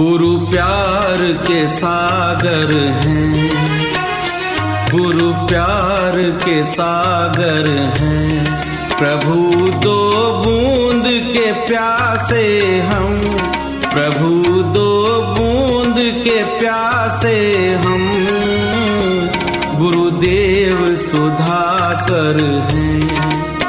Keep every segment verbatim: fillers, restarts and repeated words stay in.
गुरु प्यार के सागर हैं, गुरु प्यार के सागर हैं। प्रभु दो बूंद के प्यासे हम, प्रभु दो बूंद के प्यासे हम। गुरुदेव सुधाकर हैं,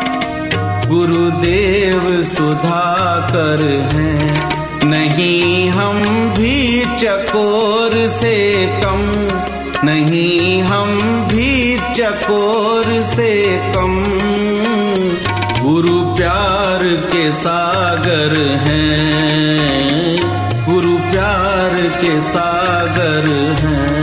गुरुदेव सुधाकर हैं। नहीं हम भी चकोर से कम, नहीं हम भी चकोर से कम। गुरु प्यार के सागर हैं, गुरु प्यार के सागर हैं।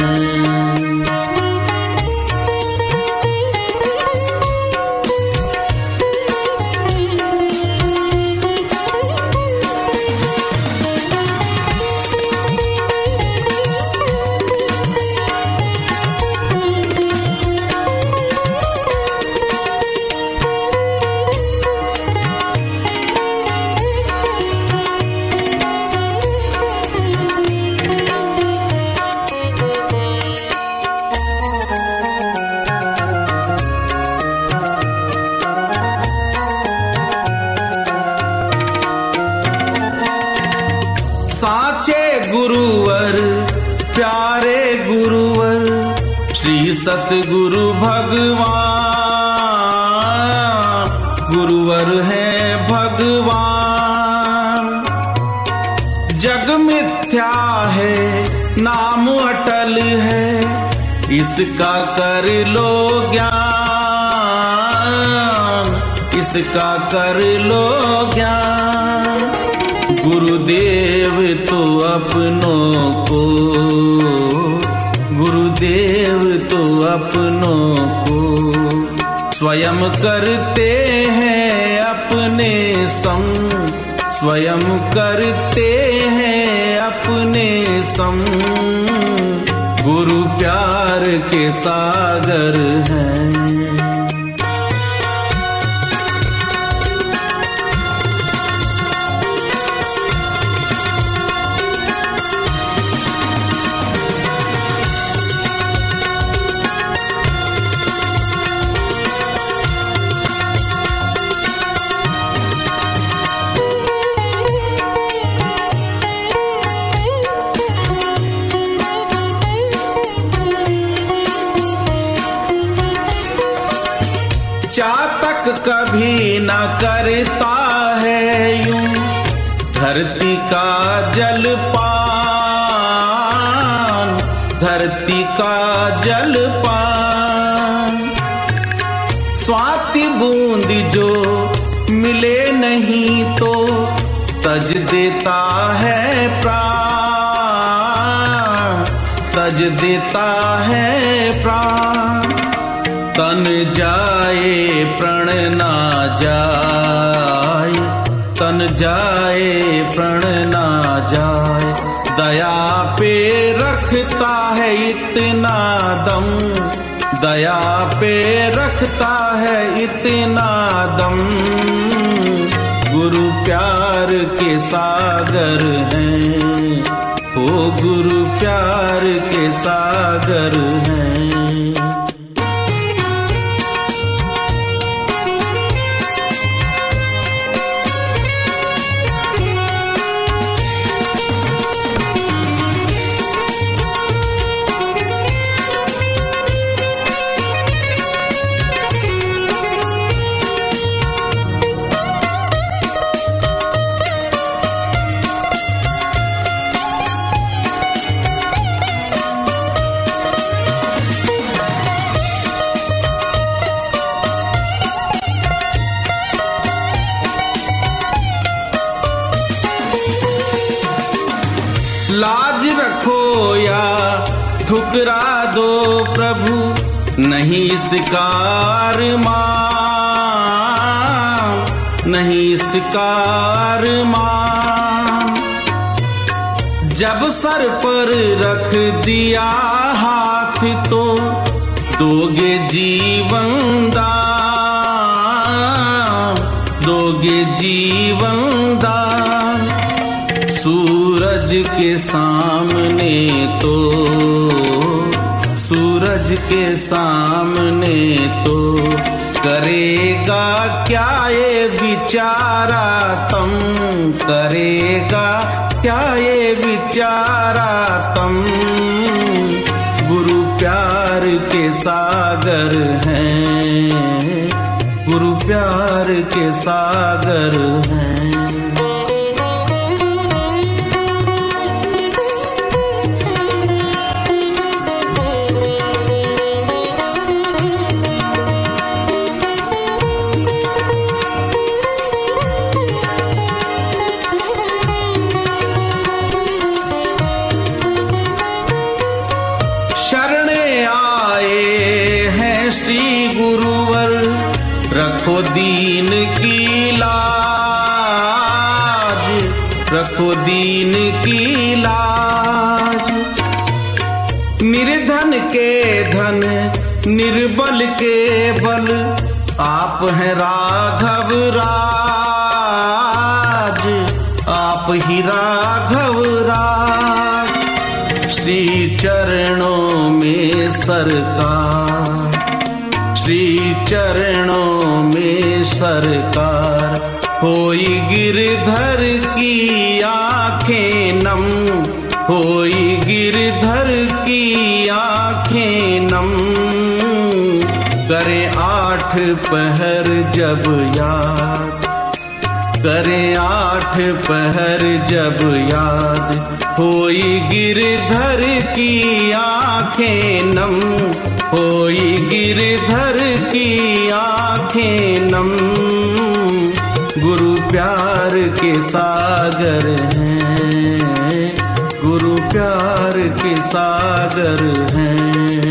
साचे गुरुवर प्यारे गुरुवर श्री सतगुरु भगवान, गुरुवर है भगवान। जग मिथ्या है नाम अटल है, इसका कर लो ज्ञान, इसका कर लो ज्ञान। गुरुदेव तो अपनों को, गुरुदेव तो अपनों को स्वयं करते हैं अपने संग, स्वयं करते हैं अपने संग। गुरु प्यार के सागर हैं। चातक कभी न करता है यूं धरती का जलपान, धरती का जलपान। स्वाति बूंद जो मिले नहीं तो तज देता है प्राण, तज देता है प्राण। तन जाए प्रण ना जाए, तन जाए प्रण ना जाए। दया पे रखता है इतना दम, दया पे रखता है इतना दम। गुरु प्यार के सागर हैं, ओ गुरु प्यार के सागर हैं। लाज रखो या ठुकरा दो प्रभु, नहीं इसका अरमान, नहीं इसका अरमान। जब सर पर रख दिया हाथ तो दोगे जीवन दान, दोगे जीवन दान। सूरज के सामने तो, सूरज के सामने तो करेगा क्या ये बिचारा तम, करेगा क्या ये बिचारा तम। गुरु प्यार के सागर हैं, गुरु प्यार के सागर हैं। रखो दीन की लाज, रखो दीन की लाज। निर्धन के धन, निर्बल के बल, आप हैं राघव राज, आप ही राघव राज। श्री चरणों में सरकार, श्री चरणों में सरकार। होई गिरधर की आंखें नम, होई गिरधर की आंखें नम। करे आठ पहर जब याद, करे आठ पहर जब याद। होई गिरधर की आंखें नम, होई गिरधर की आंखें नम। गुरु प्यार के सागर हैं, गुरु प्यार के सागर हैं।